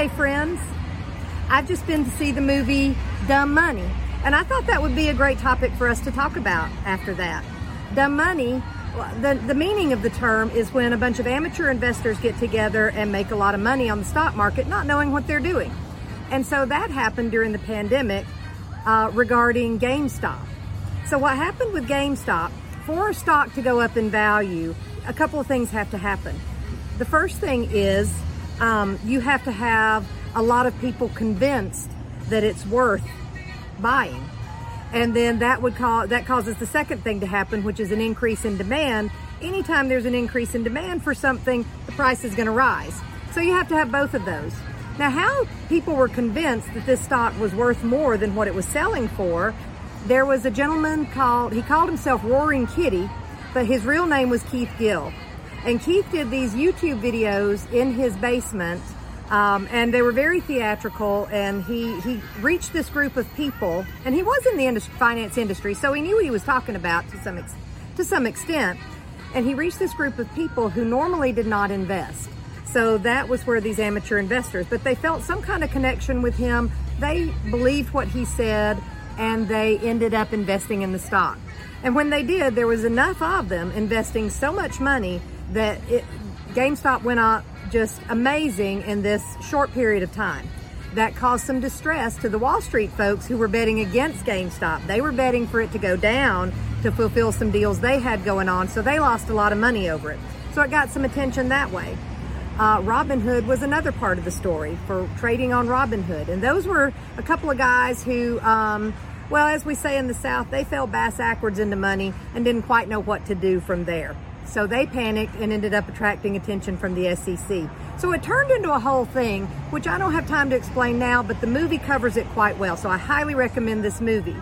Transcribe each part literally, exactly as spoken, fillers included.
Hey friends, I've just been to see the movie Dumb Money, and I thought that would be a great topic for us to talk about after that. Dumb money, the, the meaning of the term is when a bunch of amateur investors get together and make a lot of money on the stock market not knowing what they're doing. And so that happened during the pandemic uh, regarding GameStop. So what happened with GameStop, for a stock to go up in value, a couple of things have to happen. The first thing is um, you have to have a lot of people convinced that it's worth buying. And then that would cause, that causes the second thing to happen, which is an increase in demand. Anytime there's an increase in demand for something, the price is going to rise. So you have to have both of those. Now, how people were convinced that this stock was worth more than what it was selling for, there was a gentleman called, he called himself Roaring Kitty, but his real name was Keith Gill. And Keith did these YouTube videos in his basement, um, and they were very theatrical, and he, he reached this group of people, and he was in the industry, finance industry, so he knew what he was talking about to some, ex, to some extent. And he reached this group of people who normally did not invest. So that was where these amateur investors, but they felt some kind of connection with him. They believed what he said, and they ended up investing in the stock. And when they did, there was enough of them investing so much money that it, GameStop went up just amazing in this short period of time. That caused some distress to the Wall Street folks who were betting against GameStop. They were betting for it to go down to fulfill some deals they had going on, so they lost a lot of money over it. So it got some attention that way. Uh, Robinhood was another part of the story for trading on Robinhood. And those were a couple of guys who, um, well, as we say in the South, they fell bass backwards into money and didn't quite know what to do from there. So they panicked and ended up attracting attention from the S E C. So it turned into a whole thing, which I don't have time to explain now, but the movie covers it quite well. So I highly recommend this movie,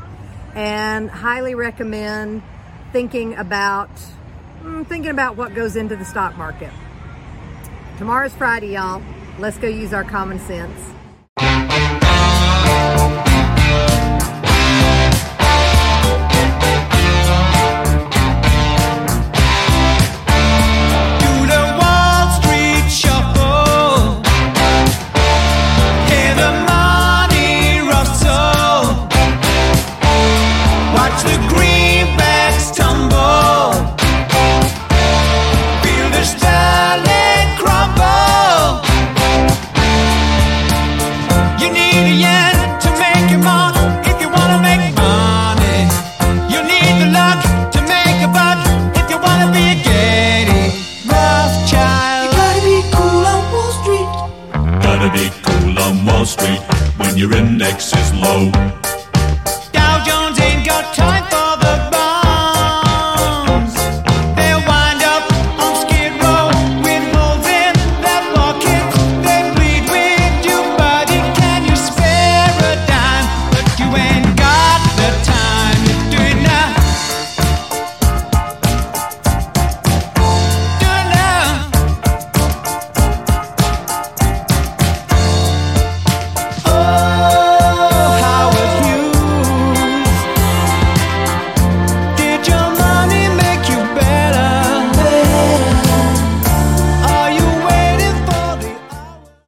and highly recommend thinking about, thinking about what goes into the stock market. Tomorrow's Friday, y'all. Let's go use our common sense.